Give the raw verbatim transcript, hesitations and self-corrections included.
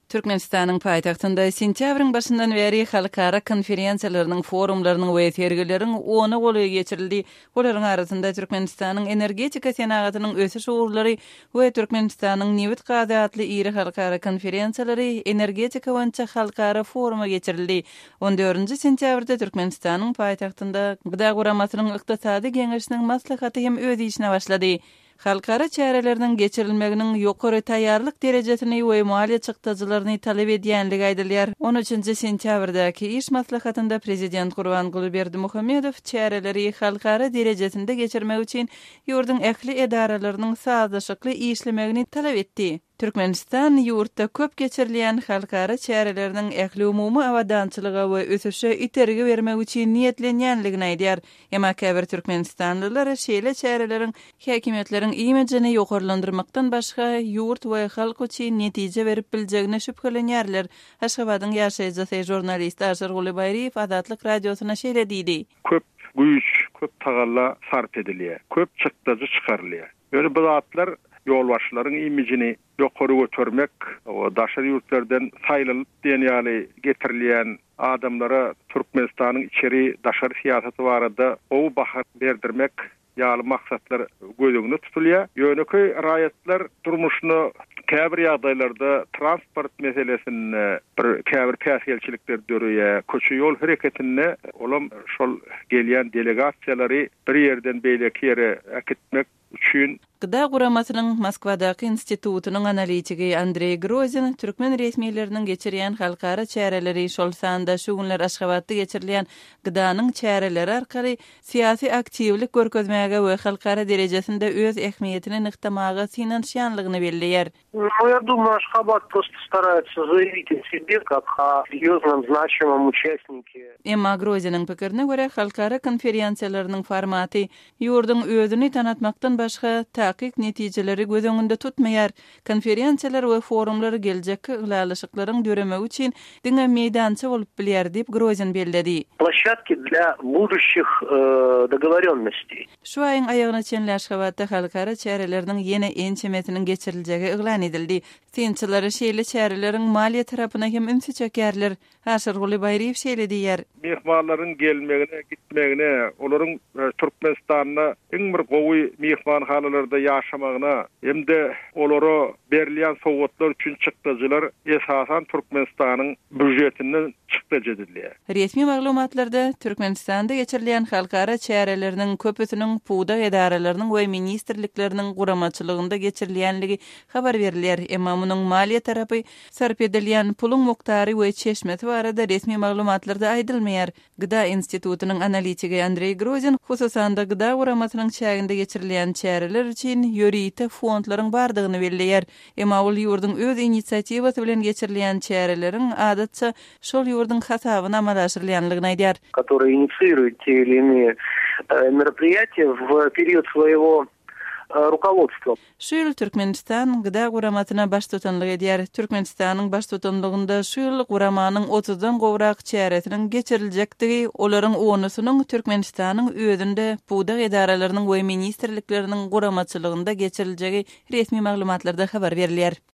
Türkmenistanyň paýtagtynda sentýabryň başyndan beri halkara konferensiýalarynyň, forumlarynyň we sergileriň ony goly geçirildi. Olaryň arasynda Türkmenistanyň energetika senagatynyň ösüş uğurlary we Türkmenistanyň Newit Gazy adly iri halkara konferensiýalary, energetika boýunça halkara foruma geçirildi. on dördünji sentýabrda Türkmenistanyň paýtagtynda Gyda Guramasynyň ykdysady geňeşiniň maslahaty hem öz işine başlady. Halkara çäreleriniň geçirilmeginiň ýokary taýýarlyk derejesini we maliýe çykdyjylaryny talep edýänligi aýdylýar. on üçünji sentýabrdaky iş maslahatynda Prezident Gurbanguly Berdimuhammedow çäreleri halkara derejesinde geçirmek üçin ýurdun ähli edaralarynyň sazyşykly işlemegini talep etdi. Türkmenistan ýurtda köp geçirilýän halkara çäreleriniň ähli umumy awadançylyga we ösüşe itergi bermek üçin niýetlenýänligini aýdýar. Emma käbir Türkmenistanlylar şeýle çäreleriň häkimetleriň imijini ýokarlandyrmakdan başga ýurt we halk üçin netije berip biljegine şüphelenýärler. Aşgabatyň ýaşaýjy jurnalist Aşyr Gulybaýew Adatlyk radiosuna şeýle diýdi. Köp güýç, köp tagalla sarp edilýär. Köp çykdyjy çykarylýar. Böyle bu zatlar ýolbaşçylaryň imijini ýokary götürmek, o daşary ýurtlardan saýlalyp dünýäli getirilýän adamlara Türkmenistanyň içeri daşary siýasaty barada o baha berdirmek ýaly maksatlar gözüňde tutulýar. Ýöneköy raýatlar durmuşyny käbir ýagdaýlarda transport meselesini bir käbir täsirçilikler dörüýär. Köçü ýol hereketini olam şol gelýän delegasiýalary bir ýerden beýleki ýere akitmek üçin Gyda Guramasynyň Moskwadaky institutynyň analitigi Andrey Grozin türkmen resmiýetleriniň geçirýän halkara çäreleri şol sanda şu günler Aşgabatda geçirilýän gydanyň çäreleri arkaly syýasy aktivlik görkezmäge we halkara derejesinde öz ähmiýetini nyktamaga synanşýanlygyny belliýär. Ну, я думаю, Ашхабад просто старается заявить о себе как о серьезном, значимом участнике. Emma Grozinin pikirine göre halkara konferensiýalarynyň formaty ýurdun özüni tanatmakdan başga takyk netijeleri göz öňünde tutmaýar. Konferensiýalar we forumlar geljekki yglalyşyklaryň döremegi üçin diňe meýdança bolup bilýär diýip Grozin belledi. Площадки для будущих э, договорённостей. Şu aýyň aýagyna çenli Aşgabatda halkara çäreleriniň ýene ençemetiniň geçiriljegi eglan edildi. Synçylary şeýle çäreleriň maliýe tarapyna hem ümsi çökýärler. Aşyr Gulybaýew şeýle diýär. Mehmanlaryň gelmegine, gitmegine, olaryň Türkmenistanyna iň bir gowy mehmanhanalarda ýaşamagyna hemde olary berilýän sowgatlar üçin çykdyjylar esasan Türkmenistanyň büdjetinden çykdyjy edilýär. Resmi maglumatlarda Türkmenistanda geçirilýän halkara çäreleriniň köpüsiniň puda edaralarynyň we ministrlikleriniň guramaçylygynda geçirilýänligi habar berilýär. Emma munyň maliýe tarapy sarp edilýän puluň muktary we çeşmeti barada resmi maglumatlarda aýdylmaýar. Gyda institutynyň analitigi Andrey Grozin hususan da gyda guramasynyň çäginde geçirilýän çäreler üçin ýörite fondlaryň bardygyny belliýär. Emma ol ýurdun öz inisiatywasy bilen geçirilýän çäreleriň adatça şol ýurdun hasabyna amal aşyrylýanlygyny aýdýar. Которые инициируют те или иные мероприятия в период своего rukovodstva. Şu ýyl Türkmenistan gyda guramasyna baş tutanlyk edýär. Türkmenistanyň baş tutanlygynda şu ýyl guramanyň otuzdan gowrak çäresiniň geçiriljekdigi, olaryň onusynyň Türkmenistanyň özünde puda edaralarynyň we ministrlikleriniň guramaçylygynda geçiriljegi resmi maglumatlarda habar berilýär.